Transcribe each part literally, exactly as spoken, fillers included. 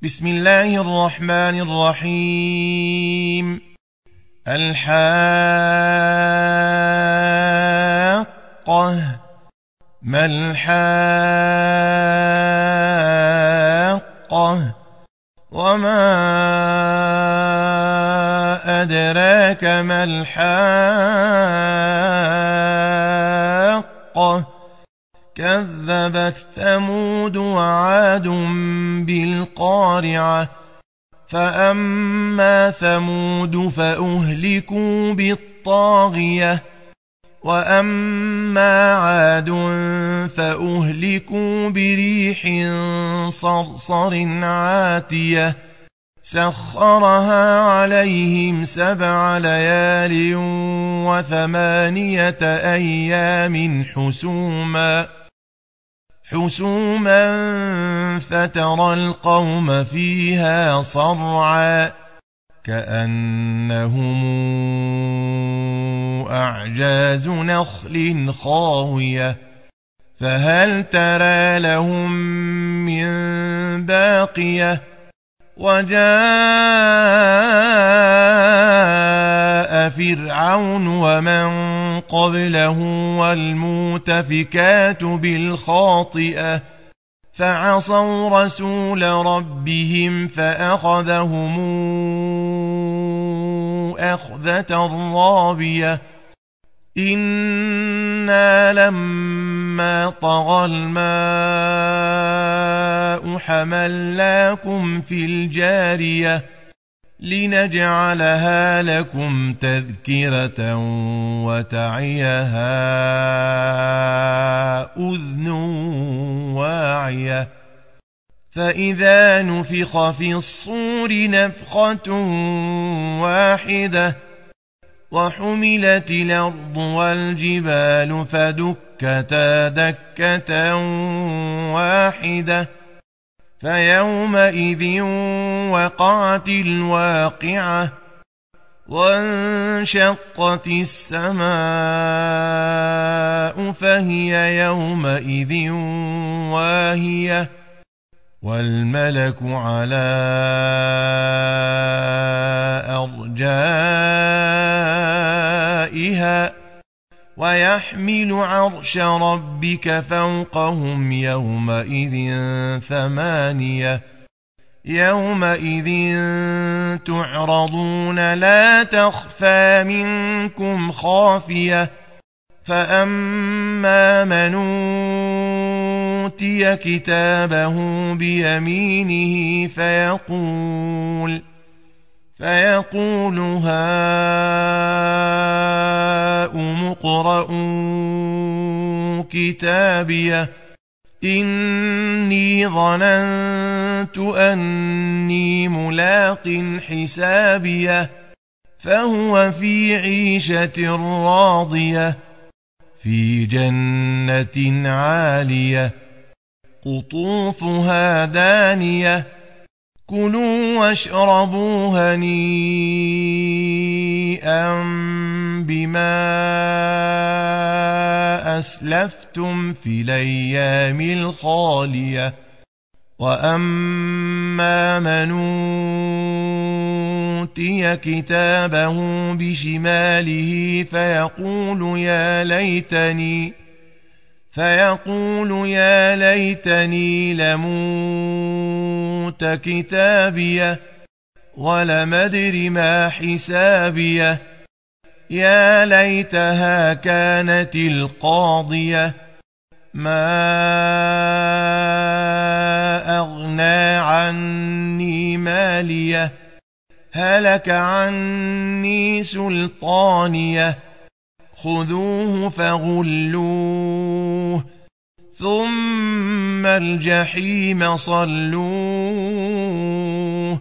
بسم الله الرحمن الرحيم. الحاقة. ما الحاقة وما أدراك ما الحاقة. كذبت ثمود وعاد بالقارعة. فأما ثمود فأهلكوا بالطاغية وأما عاد فأهلكوا بريح صرصر عاتية سخرها عليهم سبع ليال وثمانية أيام حسوما حسوما فترى القوم فيها صرعا كأنهم أعجاز نخل خاوية فهل ترى لهم من باقية. وجاء فرعون ومن قبله والمؤتفكات بالخاطئة فعصوا رسول ربهم فأخذهم أخذة رابية. إنا لما طغى الماء حملناكم في الجارية لنجعلها لكم تذكرة وتعيها أذن واعية. فإذا نفخ في الصور نفخة واحدة وحملت الأرض والجبال فدكتا دكة واحدة فيومئذ وقعت الواقعة وانشقت السماء فهي يومئذ واهية والملك على أرجائها ويحمل عرش ربك فوقهم يومئذ ثمانية. يومئذ تعرضون لا تخفى منكم خافية. فأما من أوتي كتابه بيمينه فيقول فيقول هاؤم اقرءوا كتابيه إني ظننت أني ملاق حسابيه. فهو في عيشة راضية في جنة عالية قطوفها دانية كلوا واشربوا هنيئا بما أسلفتم في الأيام الخالية. وأما من أوتي كتابه بشماله فيقول يا ليتني فيقول يا ليتني لموت كتابيه ولم أدر ما حسابيه. يا ليتها كانت القاضية ما أغنى عني ماليه هلك عني سلطانيه خذوه فغلوه ثم الجحيم صلوه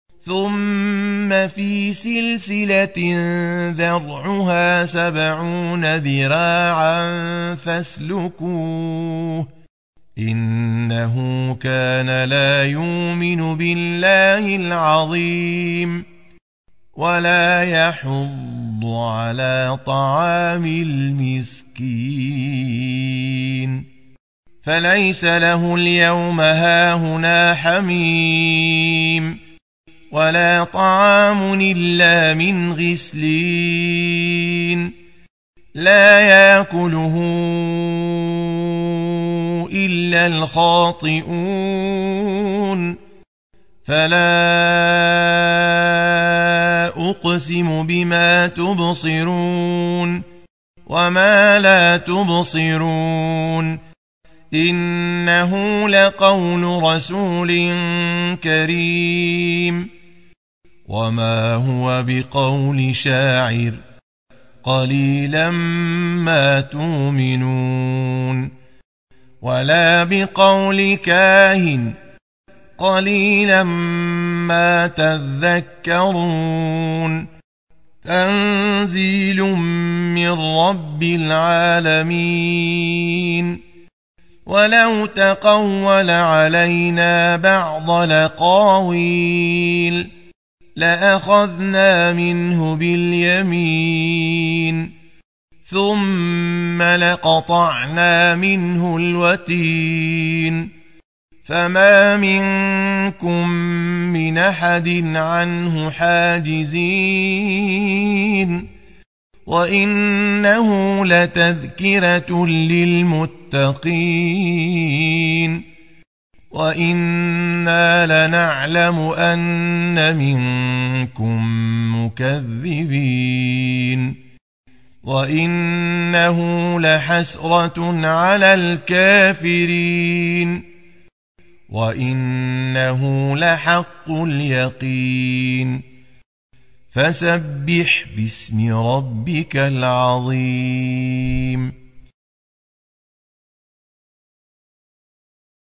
ثم في سلسلة ذرعها سبعون ذراعا فاسلكوه إنه كان لا يؤمن بالله العظيم ولا يحض على طعام المسكين. فليس له اليوم هاهنا حميم ولا طعام إلا من غسلين لا يأكله إلا الخاطئون فلا أقسم بما تبصرون وما لا تبصرون إنه لقول رسول كريم وما هو بقول شاعر قليلا ما تؤمنون ولا بقول كاهن قليلا ما تذكرون تنزيل من رب العالمين ولو تقول علينا بعض الأقاويل لأخذنا منه باليمين ثم لقطعنا منه الوتين فما منكم من أحد عنه حاجزين وإنه لتذكرة للمتقين وإنا لنعلم أن منكم مكذبين وإنه لحسرة على الكافرين وإنه لحق اليقين فسبح باسم ربك العظيم.